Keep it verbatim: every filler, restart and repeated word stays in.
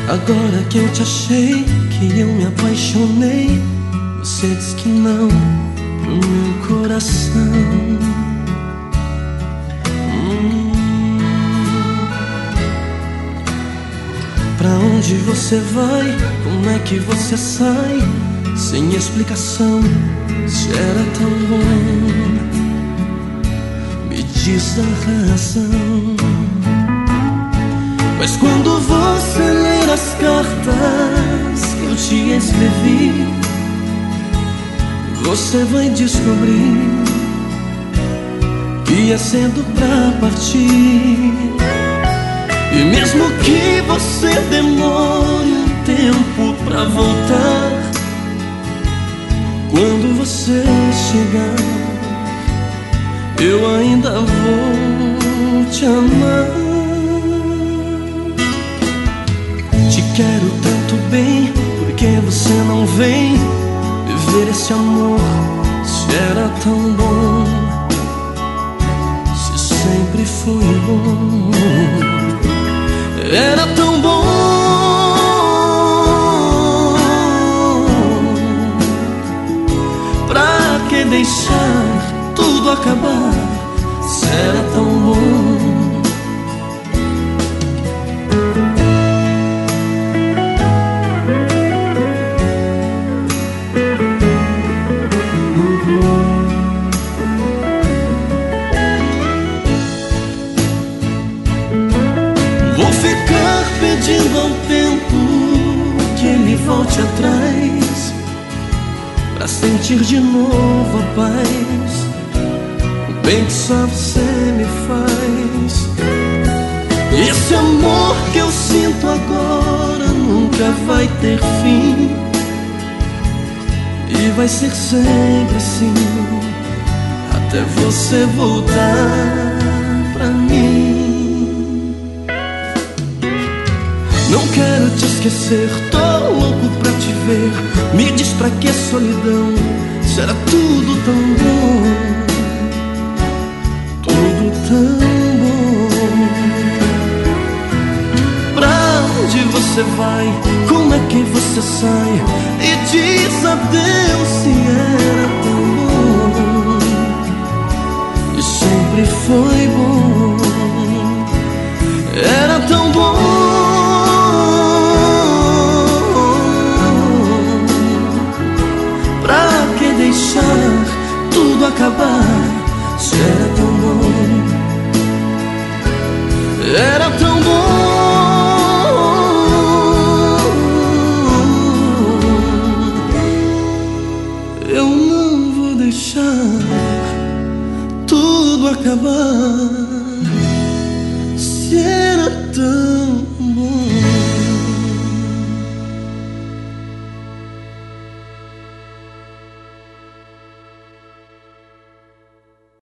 Agora que eu te achei, que eu me apaixonei, você diz que não pro meu coração. hum. Pra onde você vai? Como é que você sai? Sem explicação, se era tão bom, me diz a razão. Mas quando você ler as cartas que eu te escrevi, você vai descobrir que é cedo pra partir. E mesmo que você demore um tempo pra voltar, quando você chegar, eu ainda vou te amar. Te quero tanto bem, porque você não vem viver esse amor? Se era tão bom, se sempre foi bom, era tão bom. Pra que deixar tudo acabar, se era tão bom? Vou ficar pedindo ao tempo que ele volte atrás, pra sentir de novo a paz, o bem que só você me faz. Esse amor que eu sinto agora nunca vai ter fim, e vai ser sempre assim, até você voltar pra mim. Não quero te esquecer, tô louco pra te ver. Me diz pra que solidão, se era tudo tão bom, tudo tão bom. Pra onde você vai? Como é que você sai? E diz adeus se era tão bom, e sempre foi bom, era tão bom. Deixar tudo acabar, se era tão bom, era tão bom. Eu não vou deixar tudo acabar, se era tão bom.